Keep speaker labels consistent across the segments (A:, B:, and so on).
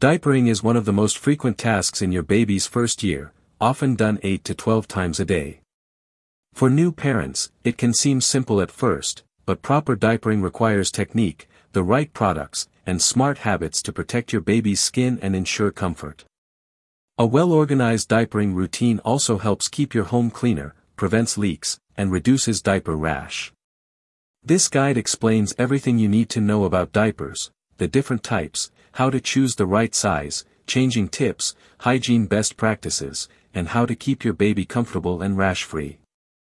A: Diapering is one of the most frequent tasks in your baby's first year, often done 8 to 12 times a day. For new parents, it can seem simple at first, but proper diapering requires technique, the right products, and smart habits to protect your baby's skin and ensure comfort. A well-organized diapering routine also helps keep your home cleaner, prevents leaks, and reduces diaper rash. This guide explains everything you need to know about diapers, the different types, how to choose the right size, changing tips, hygiene best practices, and how to keep your baby comfortable and rash-free.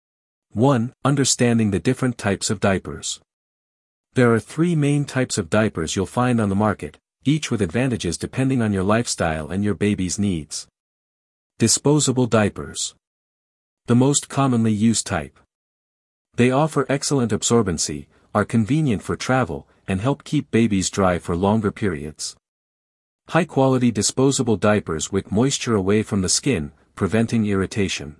A: 1. Understanding the different types of diapers. There are 3 main types of diapers you'll find on the market, each with advantages depending on your lifestyle and your baby's needs. Disposable diapers. The most commonly used type. They offer excellent absorbency, are convenient for travel, and help keep babies dry for longer periods. High-quality disposable diapers wick moisture away from the skin, preventing irritation.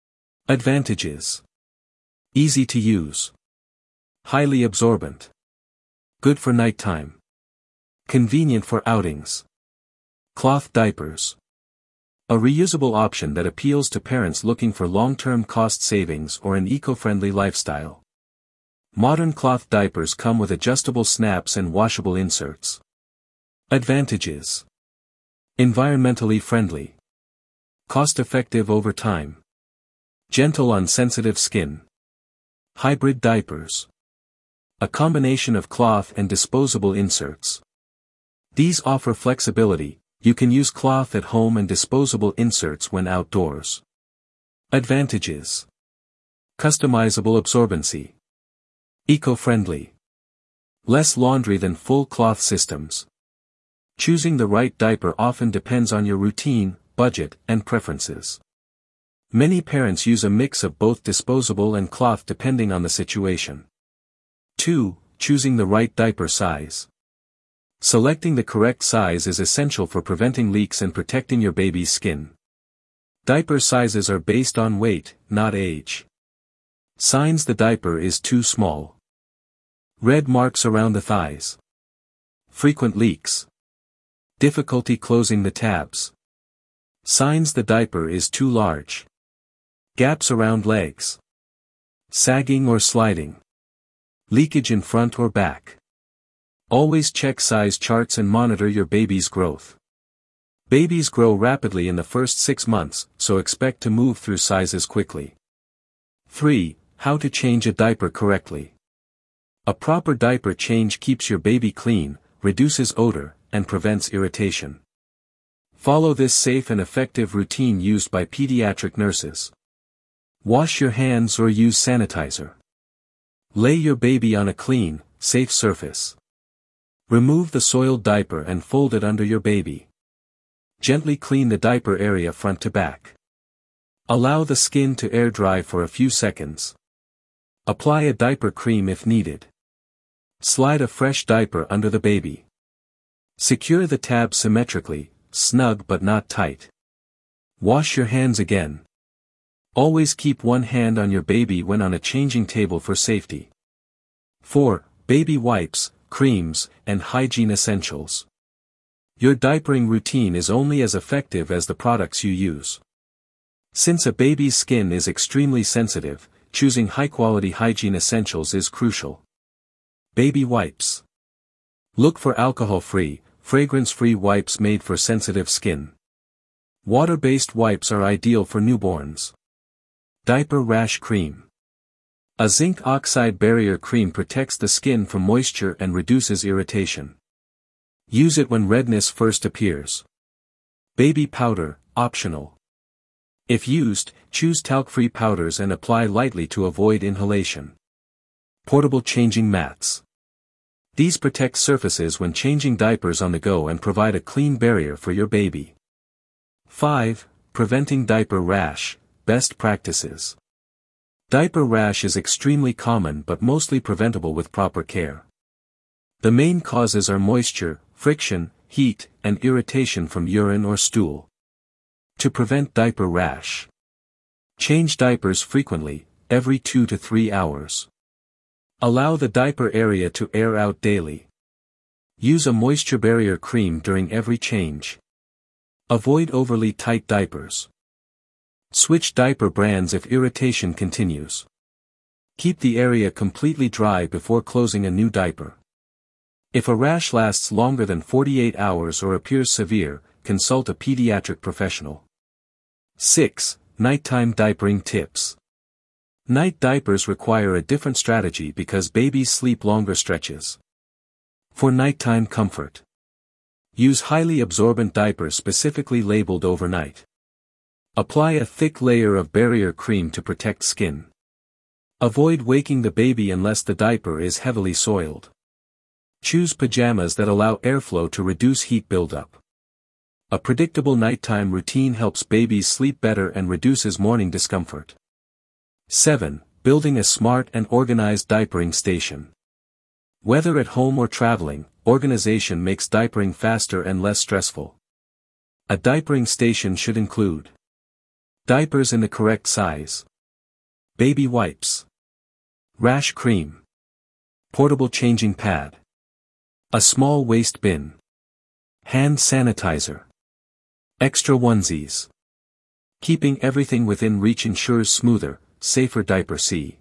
A: Advantages. Easy to use. Highly absorbent. Good for nighttime. Convenient for outings. Cloth diapers. A reusable option that appeals to parents looking for long-term cost savings or an eco-friendly lifestyle. Modern cloth diapers come with adjustable snaps and washable inserts. Advantages. Environmentally friendly. Cost-effective over time. Gentle on sensitive skin. Hybrid diapers. A combination of cloth and disposable inserts. These offer flexibility, you can use cloth at home and disposable inserts when outdoors. Advantages. Customizable absorbency. Eco-friendly. Less laundry than full cloth systems. Choosing the right diaper often depends on your routine, budget, and preferences. Many parents use a mix of both disposable and cloth depending on the situation. 2. Choosing the right diaper size. Selecting the correct size is essential for preventing leaks and protecting your baby's skin. Diaper sizes are based on weight, not age. Signs the diaper is too small. Red marks around the thighs. Frequent leaks. Difficulty closing the tabs. Signs the diaper is too large. Gaps around legs. Sagging or sliding. Leakage in front or back. Always check size charts and monitor your baby's growth. Babies grow rapidly in the first 6 months, so expect to move through sizes quickly. 3. How to change a diaper correctly. A proper diaper change keeps your baby clean, reduces odor, and prevents irritation. Follow this safe and effective routine used by pediatric nurses. Wash your hands or use sanitizer. Lay your baby on a clean, safe surface. Remove the soiled diaper and fold it under your baby. Gently clean the diaper area front to back. Allow the skin to air dry for a few seconds. Apply a diaper cream if needed. Slide a fresh diaper under the baby. Secure the tab symmetrically, snug but not tight. Wash your hands again. Always keep one hand on your baby when on a changing table for safety. 4. Baby wipes, creams, and hygiene essentials. Your diapering routine is only as effective as the products you use. Since a baby's skin is extremely sensitive, choosing high-quality hygiene essentials is crucial. Baby wipes. Look for alcohol-free, fragrance-free wipes made for sensitive skin. Water-based wipes are ideal for newborns. Diaper rash cream. A zinc oxide barrier cream protects the skin from moisture and reduces irritation. Use it when redness first appears. Baby powder, optional. If used, choose talc-free powders and apply lightly to avoid inhalation. Portable changing mats. These protect surfaces when changing diapers on the go and provide a clean barrier for your baby. 5. Preventing diaper rash, best practices. Diaper rash is extremely common but mostly preventable with proper care. The main causes are moisture, friction, heat, and irritation from urine or stool. To prevent diaper rash. Change diapers frequently, every 2 to 3 hours. Allow the diaper area to air out daily. Use a moisture barrier cream during every change. Avoid overly tight diapers. Switch diaper brands if irritation continues. Keep the area completely dry before closing a new diaper. If a rash lasts longer than 48 hours or appears severe, consult a pediatric professional. 6. Nighttime diapering tips. Night diapers require a different strategy because babies sleep longer stretches. For nighttime comfort, use highly absorbent diapers specifically labeled overnight. Apply a thick layer of barrier cream to protect skin. Avoid waking the baby unless the diaper is heavily soiled. Choose pajamas that allow airflow to reduce heat buildup. A predictable nighttime routine helps babies sleep better and reduces morning discomfort. 7. Building a smart and organized diapering station. Whether at home or traveling, organization makes diapering faster and less stressful. A diapering station should include diapers in the correct size, baby wipes, rash cream, portable changing pad, a small waste bin, hand sanitizer, extra onesies. Keeping everything within reach ensures smoother, safer diaper.